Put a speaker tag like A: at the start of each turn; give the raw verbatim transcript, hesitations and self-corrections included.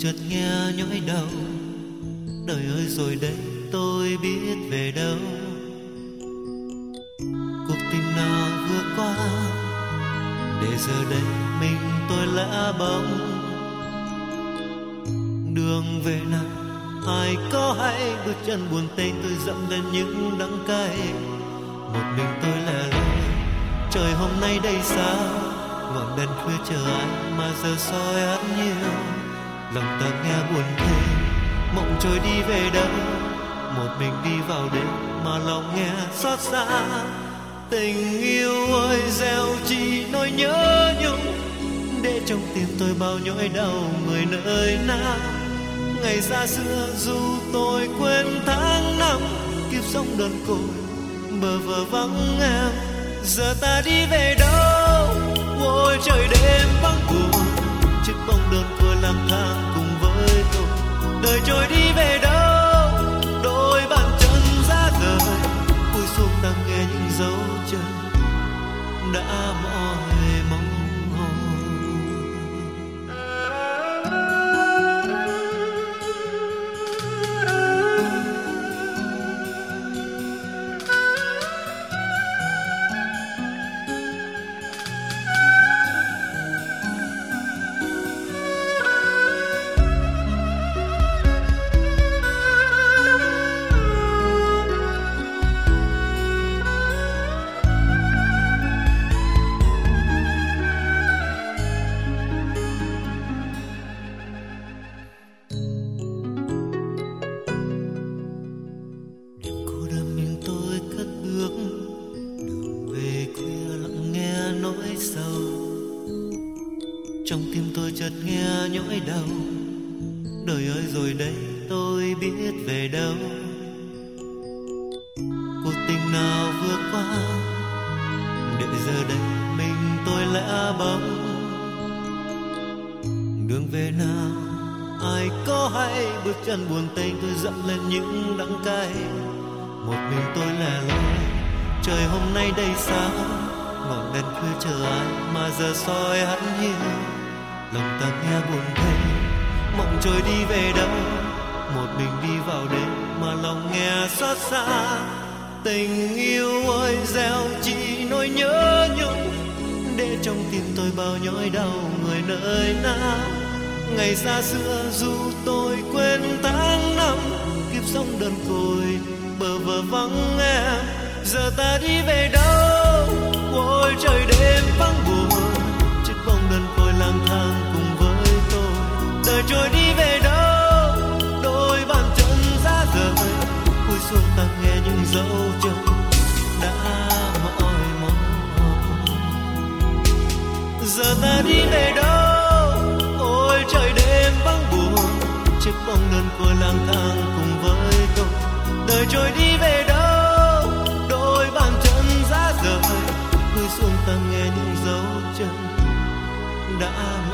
A: chợt nghe nhói đầu, đời ơi rồi đây tôi biết về đâu. Cuộc tình nào vừa qua, để giờ đây mình tôi lẽ bóng. Đường về nào ai có hay, bước chân buồn tênh tôi dẫm lên những đắng cay. Một mình tôi lẻ loi, trời hôm nay đây sao, ngọn đèn khuya chờ ai mà giờ soi hắt nhiều. Lòng ta nghe buồn thêm, mộng trôi đi về đâu, một mình đi vào đêm mà lòng nghe xót xa. Tình yêu ơi gieo chỉ nỗi nhớ nhung, để trong tim tôi bao nhói đau người nơi nào. Ngày xa xưa dù tôi quên tháng năm, kiếp sống đơn côi bờ vờ vắng em. Giờ ta đi về đâu, ôi trời đêm vắng buồn, chiếc bóng đơn côi lang thang cùng với tôi. Đời trôi đi về đâu, đôi bàn chân ra rời, cúi xuống ta nghe những dấu chân đã mỏi mong. Trong tim tôi chợt nghe nhói đau, đời ơi rồi đây tôi biết về đâu. Cuộc tình nào vừa qua, để giờ đây mình tôi lẽ bóng. Đường về nào ai có hay, bước chân buồn tênh tôi dẫm lên những đắng cay. Một mình tôi lẻ loi, trời hôm nay đây sao, ngọn đèn khuya chờ ai mà giờ soi hắt hiu. Lòng ta nghe buồn thêm, mộng trôi đi về đâu, một mình đi vào đêm mà lòng nghe xót xa. Tình yêu ơi gieo chỉ nỗi nhớ nhung, để trong tim tôi bao nhói đau người nơi nào. Ngày xa xưa dù tôi quên tháng năm, kiếp sống đơn côi bờ vờ vắng em. Giờ ta đi về đâu, ôi trời đêm vắng buồn, chiếc bóng đơn côi lang thang cùng với tôi. Đời trôi đi về đâu, đôi bàn chân ra rời, cúi xuống ta nghe những dấu chân đã mỏi mong. Giờ ta đi về đâu, ôi trời đêm vắng buồn, chiếc bóng đơn côi lang thang cùng với tôi. Đời trôi đi về đâu, đôi bàn chân ra rời, cúi xuống ta nghe những dấu chân đã